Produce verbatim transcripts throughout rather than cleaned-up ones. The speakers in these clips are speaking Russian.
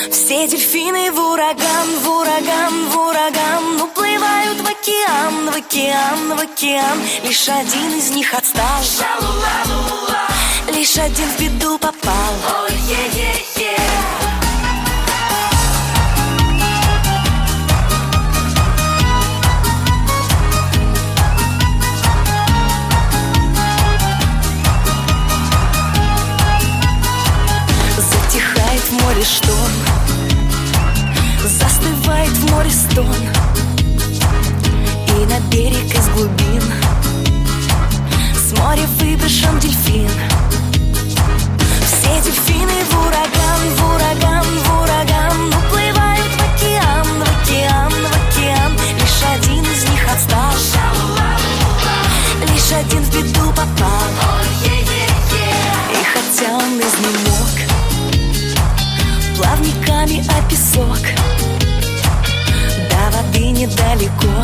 Все дельфины в ураган, в ураган, в ураган уплывают в океан, в океан, в океан. Лишь один из них отстал, лишь один в беду попал. Oh, yeah, yeah, yeah. Затихает в море шторм, застывает в море стон, и на берег из глубин с моря выброшен дельфин. Все дельфины в ураган, в ураган, в ураган уплывают в океан, в океан, в океан. Лишь один из них отстал, лишь один в беду попал. И хотя он изнемог плавниками о песок, до воды недалеко,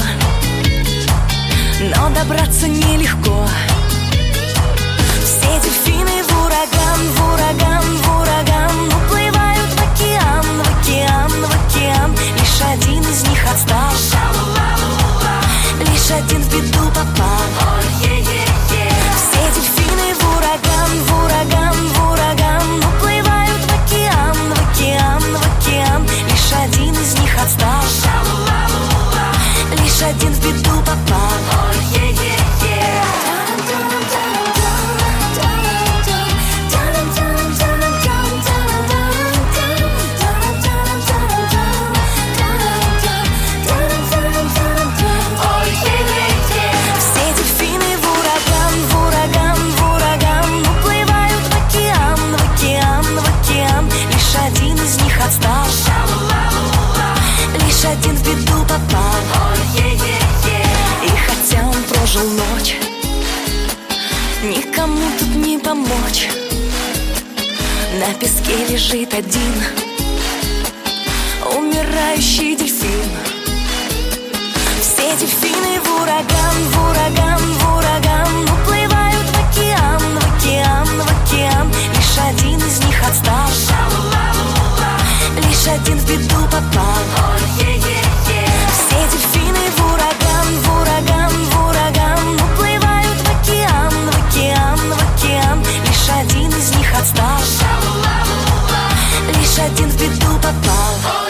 но добраться нелегко. Все дельфины в ураган, в ураган, в ураган уплывают в океан, в океан, в океан. Лишь один из них отстал, лишь один в беду попал. Все дельфины в ураган, в ураган, в ураган уплывают в океан, в океан, в океан. Лишь один из них отстал, лишь один в беду попал. Отстал, лишь один в беду попал. И хотя он прожил ночь, никому тут не помочь. На песке лежит один умирающий дельфин. Все дельфины в ураган, в ураган, в ураган уплывают в океан, в океан, в океан. Лишь один из них отстал, лишь один в беду попал. Все дельфины в ураган, в ураган, в ураган уплывают в океан, в океан, в океан. Лишь один из них отстал, лишь один в беду попал.